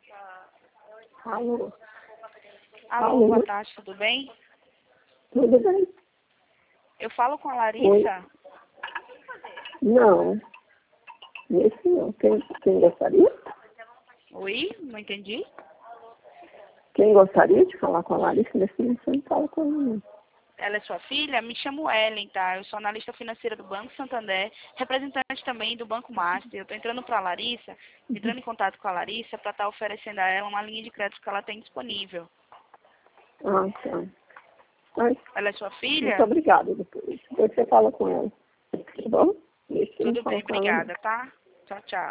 Alô? Alô, boa tarde, tudo bem? Tudo bem? Eu falo com a Larissa? Não. Esse não. Quem gostaria? Oi, não entendi. Quem gostaria de falar com a Larissa nesse momento, você não fala com ela, não. Ela é sua filha? Me chamo Ellen, tá? Eu sou analista financeira do Banco Santander, representante também do Banco Master. Eu tô entrando para a Larissa, entrando em contato com a Larissa para estar oferecendo a ela uma linha de crédito que ela tem disponível. Ah, tá. Mas, Ela é sua filha? muito obrigada. Depois você fala com ela. Tá bom? Esse não Tudo fala bem, com ela, não. obrigada, tá? Tchau, tchau.